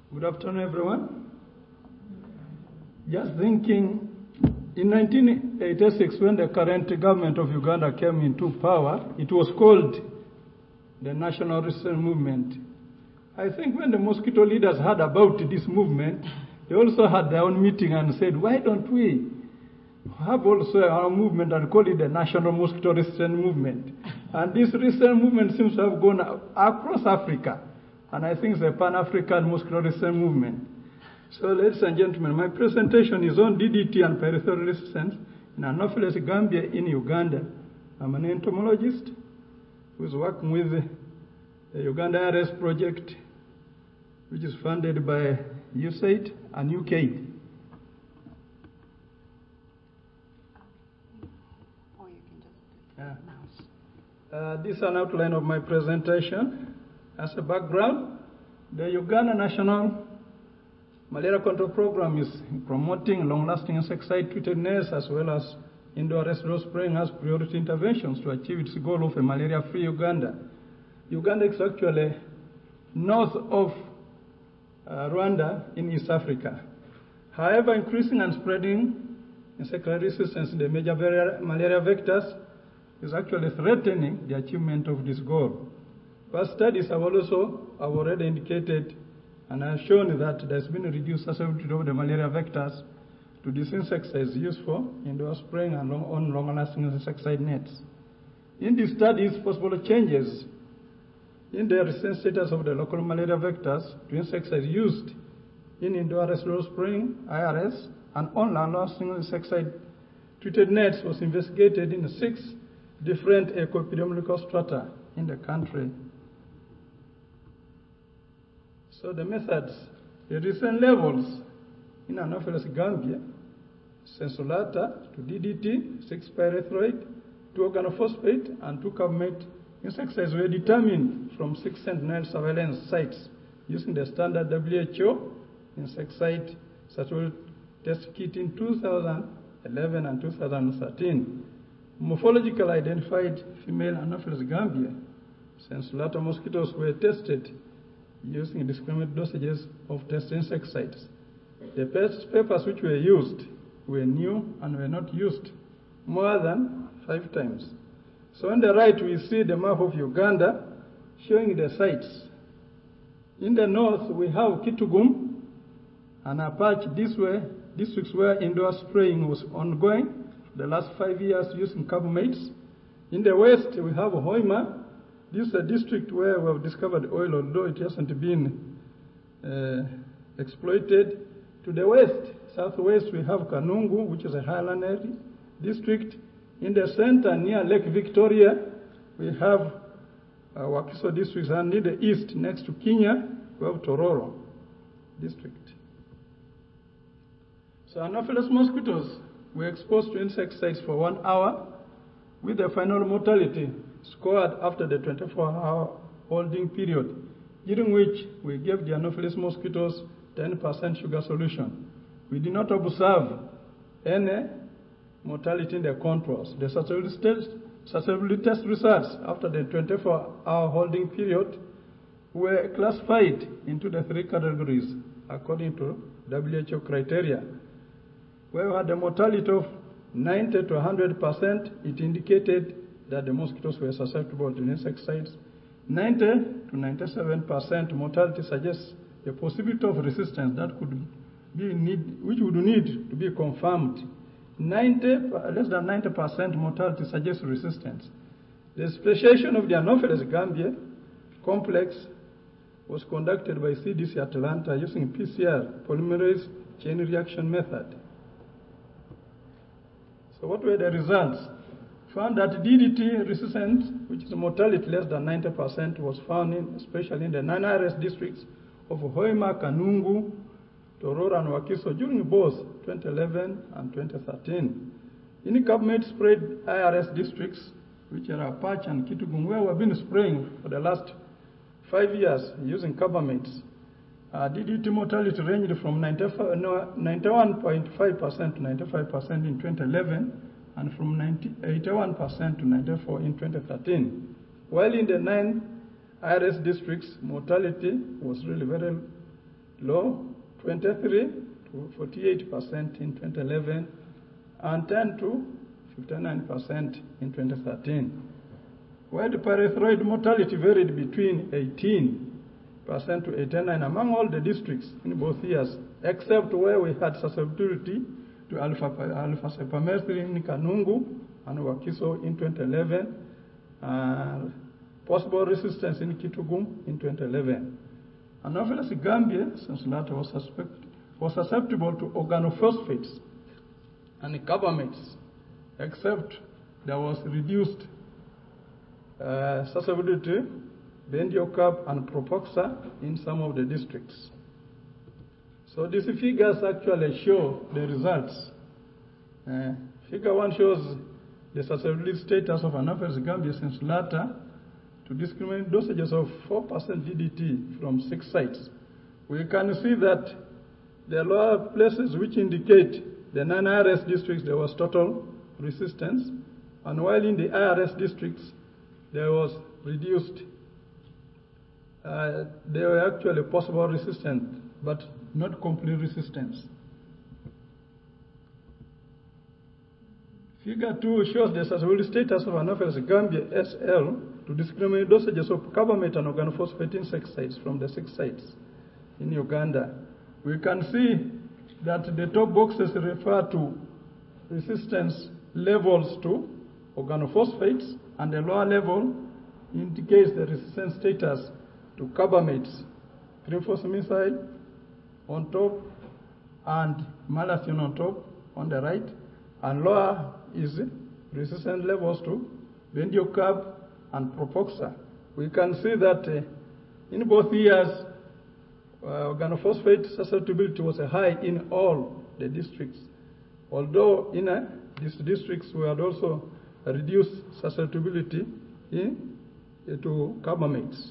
Good afternoon, everyone. Just thinking, in 1986, when the current government of Uganda came into power, it was called the National Resistance Movement. I think when the mosquito leaders heard about this movement, they also had their own meeting and said, why don't we have also our movement and call it the National Mosquito Resistance Movement? And this resistance movement seems to have gone across Africa. And I think it's a Pan-African Mosquito Resistance Movement. So, ladies and gentlemen, my presentation is on DDT and pyrethroid resistance in Anopheles gambia in Uganda. I'm an entomologist who's working with the Uganda IRS project, which is funded by USAID and UKAID. Or you can just click the mouse. This is an outline of my presentation. As a background, the Uganda National Malaria Control Program is promoting long-lasting insecticide-treated nets as well as indoor residue spraying as priority interventions to achieve its goal of a malaria-free Uganda. Uganda is actually north of Rwanda in East Africa. However, increasing and spreading insecticide resistance in the major malaria vectors is actually threatening the achievement of this goal. First studies have already indicated and have shown that there's been a reduced susceptibility of the malaria vectors to these insecticides used for indoor spraying and on long-lasting insecticide nets. In these studies, possible changes in the resistance status of the local malaria vectors to insecticides used in indoor residual spraying, IRS, and on long-lasting insecticide-treated nets was investigated in 6 different eco-epidemiological strata in the country. So the methods, the resistance levels in Anopheles gambia, sensolata to DDT, 6-pyrethroid, 2 organophosphate, and 2 carbamate insecticides were determined from 6 sentinel surveillance sites using the standard WHO insecticide saturated test kit in 2011 and 2013. Morphological identified female Anopheles gambia sensolata mosquitoes were tested using discriminate dosages of test insecticides. The test papers which were used were new and were not used more than 5 times. So on the right we see the map of Uganda showing the sites. In the north we have Kitugum and Apache. These were districts where indoor spraying was ongoing for the last 5 years using carbamates. In the west we have Hoima. This is a district where we have discovered oil, although it hasn't been exploited. To the west, southwest, we have Kanungu, which is a highland district. In the center, near Lake Victoria, we have Wakiso district, and in the east, next to Kenya, we have Tororo district. So Anopheles mosquitoes were exposed to insecticides for 1 hour, with the final mortality scored after the 24-hour holding period, during which we gave the Anopheles mosquitoes 10% sugar solution. We did not observe any mortality in the controls. The susceptibility test results after the 24-hour holding period were classified into the 3 categories according to WHO criteria. Where we had a mortality of 90 to 100%, it indicated that the mosquitoes were susceptible to insecticides. 90 to 97% mortality suggests the possibility of resistance that could be which would need to be confirmed. Less than 90% mortality suggests resistance. The speciation of the Anopheles gambia complex was conducted by CDC Atlanta using PCR, polymerase chain reaction method. So what were the results? Found that DDT resistance, which is a mortality less than 90%, was found especially in the 9 IRS districts of Hoima, Kanungu, Tororo, and Wakiso during both 2011 and 2013. In carbamate sprayed IRS districts, which are Apache and Kitugum, where we have been spraying for the last 5 years using carbamates, DDT mortality ranged from 91.5% to 95% in 2011, and from 81% to 94% in 2013. While in the 9 IRS districts, mortality was really very low 23 to 48% in 2011, and 10 to 59% in 2013. While the pyrethroid mortality varied between 18% to 89% among all the districts in both years, except where we had susceptibility to alpha-cypermethrin in Kanungu and Wakiso in 2011, possible resistance in Kitugum in 2011. Anopheles gambiae, since latter was susceptible to organophosphates and carbamates, except there was reduced susceptibility to Bendiocarb and Propoxa in some of the districts. So these figures actually show the results. Figure 1 shows the susceptibility status of Anopheles gambiae since latter to discriminate dosages of 4% DDT from 6 sites. We can see that there are lower places which indicate the non-IRS districts there was total resistance, and while in the IRS districts there was reduced, they were actually possible resistance, but not complete resistance. Figure 2 shows the susceptibility status of Anopheles gambiae SL to discriminate dosages of carbamate and organophosphate insecticides from the 6 sites in Uganda. We can see that the top boxes refer to resistance levels to organophosphates, and the lower level indicates the resistance status to carbamates, pyriproxynicide on top and malathion on top on the right, and lower is resistance levels to Bendiocarb and Propoxa. We can see that in both years, organophosphate susceptibility was high in all the districts, although in these districts we had also reduced susceptibility to carbamates.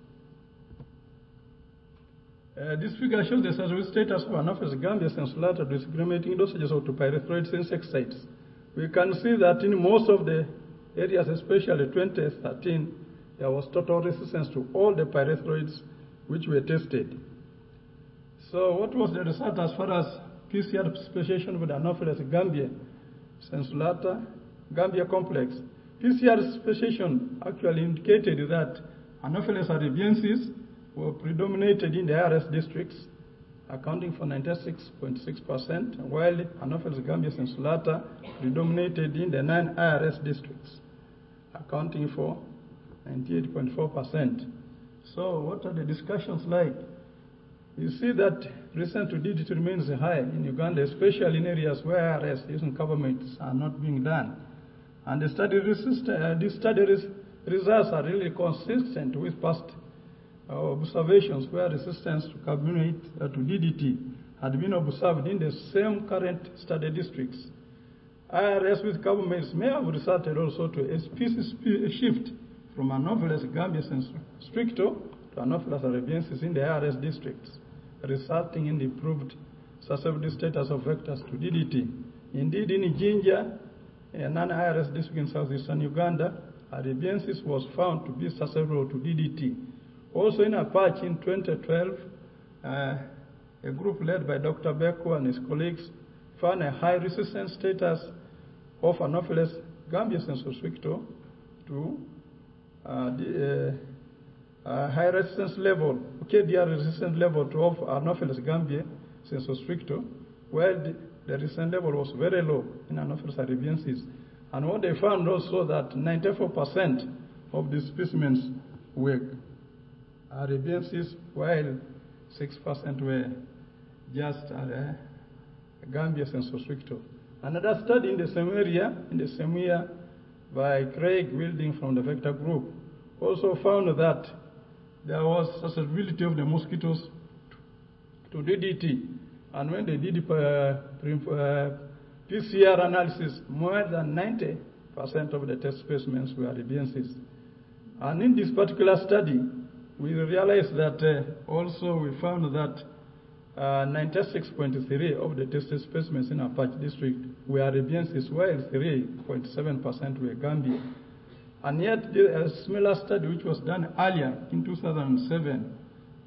This figure shows the susceptibility status of Anopheles gambiae since latter discriminating dosages of pyrethroid insecticides. We can see that in most of the areas, especially 2013, there was total resistance to all the pyrethroids which were tested. So what was the result as far as PCR speciation with Anopheles gambiae since latter Gambia complex? PCR speciation actually indicated that Anopheles arabiensis were predominated in the IRS districts, accounting for 96.6%, while Anopheles gambiae since latter predominated in the non-IRS districts, accounting for 98.4%. So what are the discussions like? You see that resistance to DDT remains high in Uganda, especially in areas where IRS using carbamates are not being done. And the study results are really consistent with past observations where resistance to carbamate to DDT had been observed in the same current study districts. IRS with carbamates may have resulted also to a species shift from Anopheles gambiae stricto to Anopheles arabiensis in the IRS districts, resulting in the improved susceptibility status of vectors to DDT. Indeed, in Jinja, a non-IRS district in southeastern Uganda, arabiensis was found to be susceptible to DDT. Also in Apache in 2012, a group led by Dr. Beko and his colleagues found a high resistance status of Anopheles gambiae stricto to high resistance level, KDR resistance level to of Anopheles gambiae stricto, while the resistance level was very low in Anopheles arabiensis. And what they found also that 94% of the specimens were arabiensis, while 6% were just gambiae stricto. Another study in the same area, in the same year, by Craig Wilding from the Vector Group, also found that there was susceptibility of the mosquitoes to DDT. And when they did PCR analysis, more than 90% of the test specimens were arabiensis. And in this particular study, we realized that also we found that 96.3% of the tested specimens in Apache district were arabiensis, while 3.7% were Gambia. And yet, a similar study which was done earlier in 2007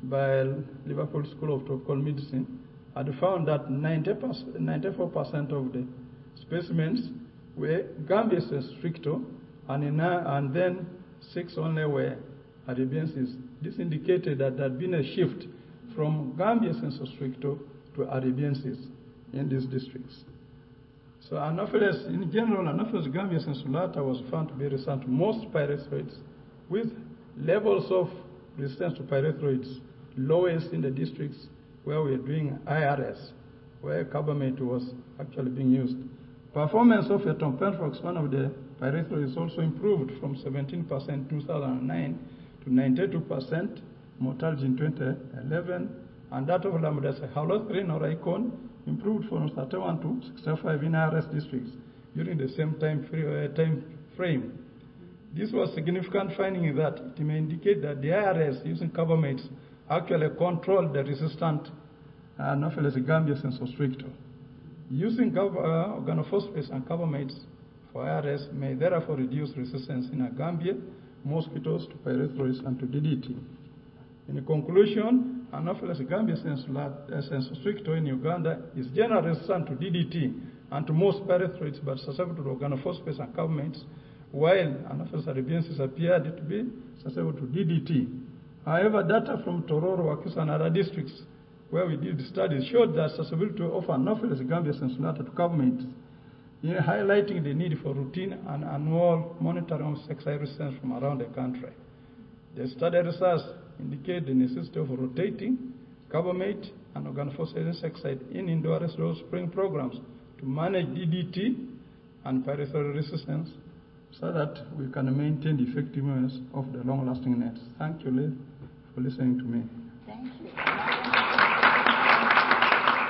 by Liverpool School of Tropical Medicine had found that 94% of the specimens were Gambiaceae stricto, and then 6 only were Arabiensis. This indicated that there had been a shift from Gambiaceae stricto to Arabiensis in these districts. So Anopheles, in general, Anopheles gambiaceae insulata was found to be resistant to most pyrethroids, with levels of resistance to pyrethroids lowest in the districts where we are doing IRS, where carbamate was actually being used. Performance of etompentaflox, one of the pyrethroids, also improved from 17% in 2009 to 92% mortality in 2011, and that of lambda-cyhalothrin or ICON improved from 31 to 65 in IRS districts during the same time frame. This was significant finding that it may indicate that the IRS using carbamates actually controlled the resistant Anopheles gambiaceae stricto. Using organophosphates and carbamates for IRS may therefore reduce resistance in Gambia, mosquitoes, to pyrethroids, and to DDT. In conclusion, Anopheles gambiaceae stricto in Uganda is generally resistant to DDT and to most pyrethroids, but susceptible to organophosphates and carbamates, while Anopheles arabiensis appeared to be susceptible to DDT. However, data from Tororo, Wakiso, and other districts where we did studies showed that susceptibility of Anopheles gambiaceae to carbamates, highlighting the need for routine and annual monitoring of sexual resistance from around the country. The study results indicate the necessity of rotating carbamate and organophosphate insecticide in indoor residual spraying programs to manage DDT and pyrethroid resistance so that we can maintain the effectiveness of the long-lasting nets. Thank you, Liv, for listening to me.